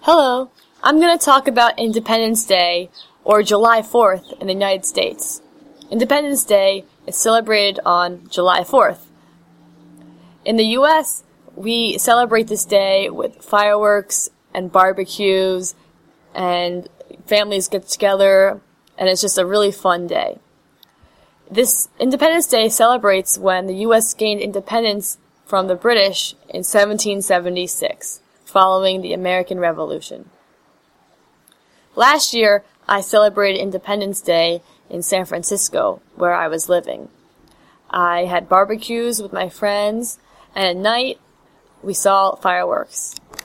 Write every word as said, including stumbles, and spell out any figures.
Hello, I'm going to talk about Independence Day, or July fourth in the United States. Independence Day is celebrated on July fourth. In the U S, we celebrate this day with fireworks and barbecues, and families get together, and it's just a really fun day. This Independence Day celebrates when the U S gained independence from the British in seventeen seventy-six, following the American Revolution. Last year, I celebrated Independence Day in San Francisco, where I was living. I had barbecues with my friends, and at night, we saw fireworks.